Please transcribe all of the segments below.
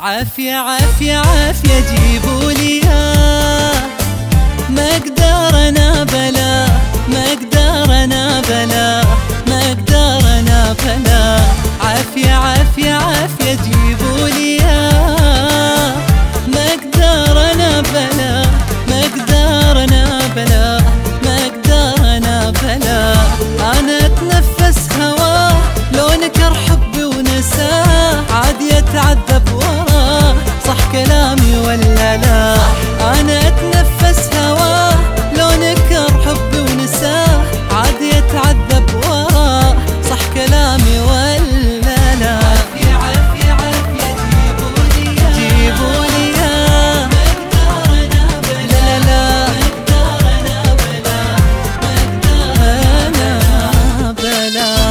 عافية عافية عافية جيبولي ياه، ما اقدر انا بلا، ما اقدر انا بلا، ما اقدر انا بلا. عافية عافية عافية جيبولي ياه، ما اقدر انا بلا، ما اقدر انا بلا، ما اقدر انا بلا. انا اتنفس هواه لو نكر حبي ونساه، عاد يتعذب وراه صح كلامي ولا لا؟ انا اتنفس هواه لو نكر حبي ونساه، عاد يتعذب وراه صح كلامي ولا لا؟ عافية عافية عافية جيبولي ياه، جيبولي ياه، ما اقدر انا بلا، لا ما اقدر انا بلا، ما اقدر انا بلا.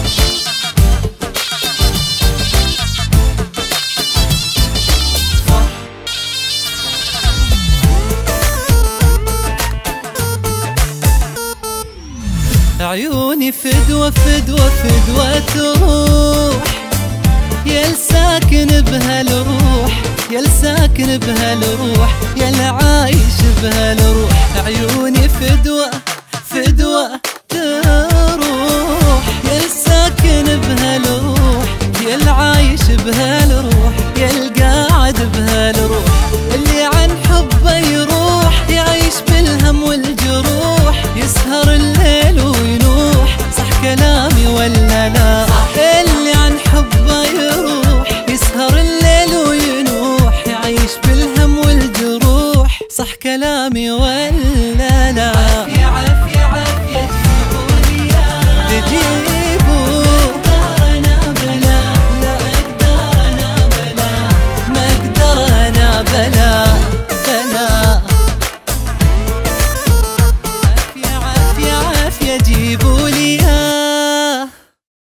عيوني فدوة فدوة فدوة تروح، يا الساكن بهالروح، يا الساكن بهالروح، يا العايش بهالروح. عيوني فدوة فدوة تروح، يا الساكن بهالروح، يا العايش بهالروح، يا القاعد بهالروح. اللي عن حبه يروح يعيش بالهم والجروح، يسهر الليل وينوح صح كلامي ولا لا؟ اللي عن حبه يروح